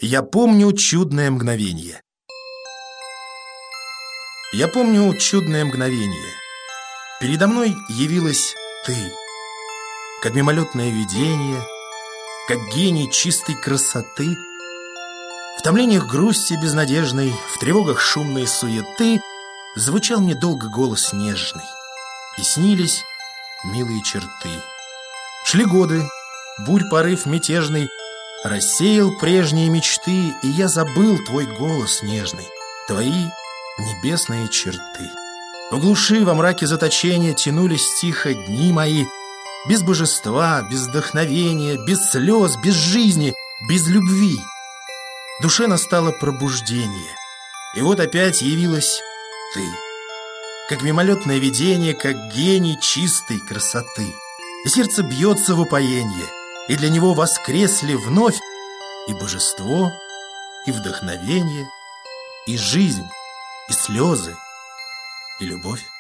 Я помню чудное мгновение. Я помню чудное мгновение. Передо мной явилась ты, как мимолетное видение, как гений чистой красоты. В томлениях грусти безнадежной, в тревогах шумной суеты звучал мне долго голос нежный, и снились милые черты. Шли годы, бурь порыв мятежный рассеял прежние мечты, и я забыл твой голос нежный, твои небесные черты. В глуши, во мраке заточения тянулись тихо дни мои, без божества, без вдохновения, без слез, без жизни, без любви. Душе настало пробуждение, и вот опять явилась ты, как мимолетное видение, как гений чистой красоты. И сердце бьется в упоенье, и для него воскресли вновь и божество, и вдохновение, и жизнь, и слезы, и любовь.